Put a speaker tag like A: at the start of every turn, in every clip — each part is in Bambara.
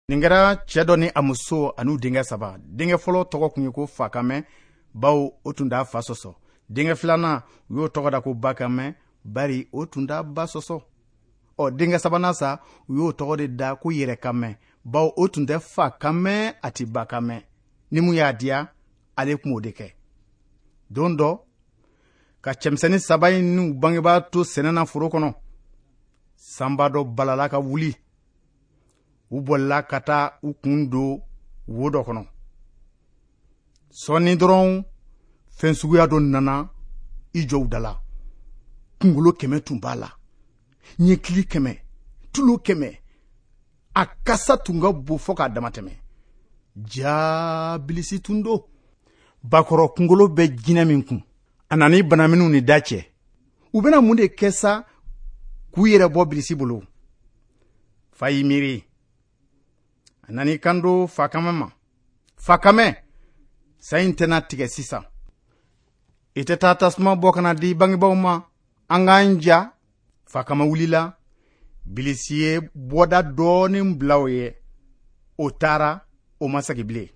A: nin kɛra cɛ dɔ ni a muso an'u denkɛ 3. denkɛ fɔlɔ tɔgɔ kun ye ko Fakame, bawo o tun t'a fa sɔsɔ. denkɛ filanan u y'o tɔgɔ da ko Bakame, bari o tun t'a ba sɔsɔ. denkɛ sabanan sa u y'o tɔgɔ de da ko Yɛrɛkame, bawo o tun tɛ Fakame a ti Bakame. ni mun y'a diya ale kun o de kɛ. don dɔ ka cɛmisɛnnin 3 in n'u bangebaa to sɛnɛna foro kɔnɔ, sanba dɔ balala ka wuli. u bolila ka taa u kun don wo dɔ kɔnɔ. sɔɔni dɔrɔn fɛn suguya dɔ nana i jɔ u da la. kunkolo 100 tun b'a la, ɲɛkili 100, tulo 100. a kasa tun ka bon fɔ k'a dama tɛmɛ. jaa Bilisi tun don. bakɔrɔ kunkolo bɛ jinɛ min kun, a nana bana minnu ni da cɛ. u bɛna mun de kɛ sa k'u yɛrɛ bɔ Bilisi bolo? fa y'i miiri. a nana kanto Fakame ma. Fakame, sa in tɛna tigɛ sisan. i tɛ taa tasuma bɔ kana di bangebaaw ma, an k'an ja. Fakame wulila. Bilisi ye bɔda dɔɔnin bila o ye. o taara, o ma segin bilen.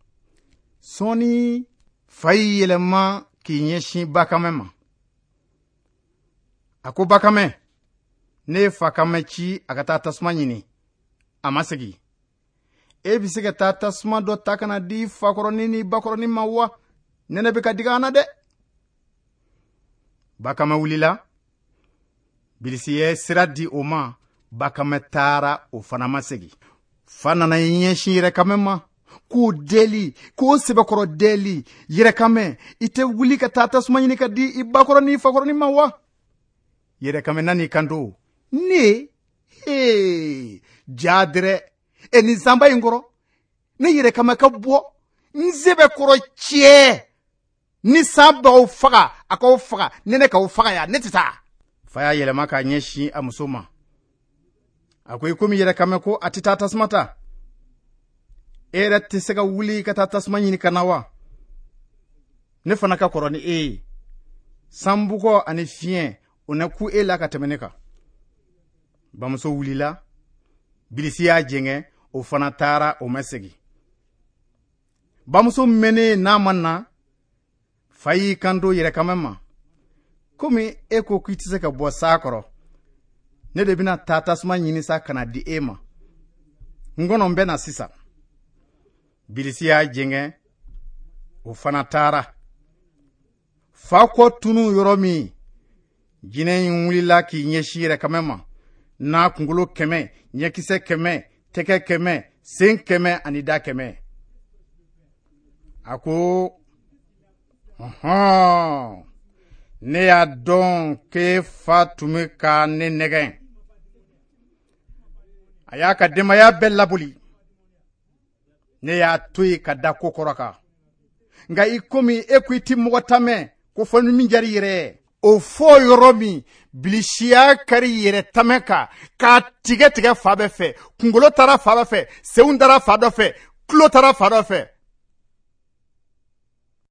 A: sɔɔni fa y'i yɛlɛma k'i ɲɛsin Bakame ma. a ko Bakame, ne ye Fakame ci a ka taa tasuma ɲini. a ma segin. e bɛ se ka taa tasuma dɔ ta kana di fakɔrɔnin ni bakɔrɔnin ma wa? nɛnɛ bɛ ka digi an na dɛ. Bakame wulila. Bilisi ye sira di o ma. Bakame taara, o fana ma segin. fa nana ɲɛsin Yɛrɛkame ma k'o deli, k'o sɛbɛkɔrɔ deli. Yɛrɛkame, i tɛ wuli ka taa tasuma ɲini ka di i bakɔrɔnin ni fakɔrɔnin ma wa? Yɛrɛkame nan'i kanto. ne jaa dɛrɛ. nin zanba in kɔrɔ ne Yɛrɛkame ka bɔ n sɛbɛkɔrɔ cɛ. ni san b'aw faga, a k'aw faga, ne k'aw faga ya, ne tɛ taa. fa y'a yɛlɛma k'a ɲɛsin a muso ma. a ko i komi Yɛrɛkame ko a tɛ taa tasuma ta, e yɛrɛ tɛ se ka wuli ka taa tasuma ɲini ka na wa? ne fana ka kɔrɔ ni e ye. sanbugɔ ani fiɲɛ o na ku e la ka tɛmɛ ne kan. bamuso wulila. Bilisi y'a jɛngɛ, o fana taara, o ma segin. bamuso mɛnne n'a ma na, fa y'i kanto Yɛrɛkame ma. komi e ko k'i tɛ se ka bɔ saa kɔrɔ, ne de bɛna taa tasuma ɲini sa ka na di e ma. n kɔnɔ bɛ na sisan. Bilisi y'a jɛngɛ, o fana taara. fa kɔ tunu yɔrɔ min, jinɛ in wulila k'i ɲɛsin Yɛrɛkame ma. n'a kunkolo 100, ɲɛkisɛ 100, tɛgɛ 100, sen 100 ani da 100. a ko ne y'a dɔn k'e fa tun bɛ ka ne nɛgɛn. a y'a ka denbaya bɛɛ laboli. ne y'a to yen ka da ko kɔrɔ kan. nka i komi e ko i tɛ mɔgɔ ta mɛn, ko fɔ ni min diyara i yɛrɛ ye. o fɔ yɔrɔ min, Bilisi y'a kari Yɛrɛkame kan k'a tigɛ tigɛ fa bɛɛ fɛ. kunkolo taara fa dɔ fɛ, senw taara fa dɔ fɛ, tulo taara fa dɔ fɛ.